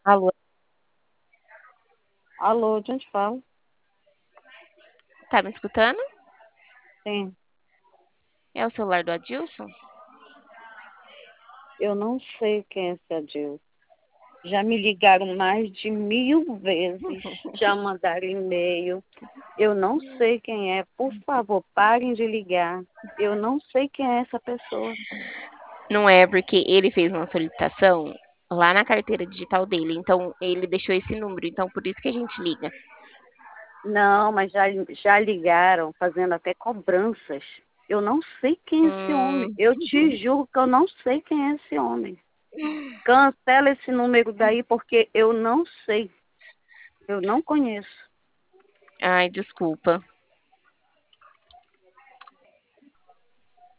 Alô? Alô, de onde fala? Tá me escutando? Sim, É o celular do Adilson? eu não sei quem é esse Adil. Já me ligaram mais de 1000 vezes, já mandaram e-mail. Eu não sei quem é. Por favor, parem de ligar. Eu não sei quem é essa pessoa. Não é porque ele fez uma solicitação lá na carteira digital dele, então ele deixou esse número, então por isso que a gente liga. Não, mas já ligaram, fazendo até cobranças. Eu não sei quem é esse homem. Hum, Eu te juro que eu não sei quem é esse homem. Cancela esse número daí porque eu não sei. Eu não conheço. ai, desculpa.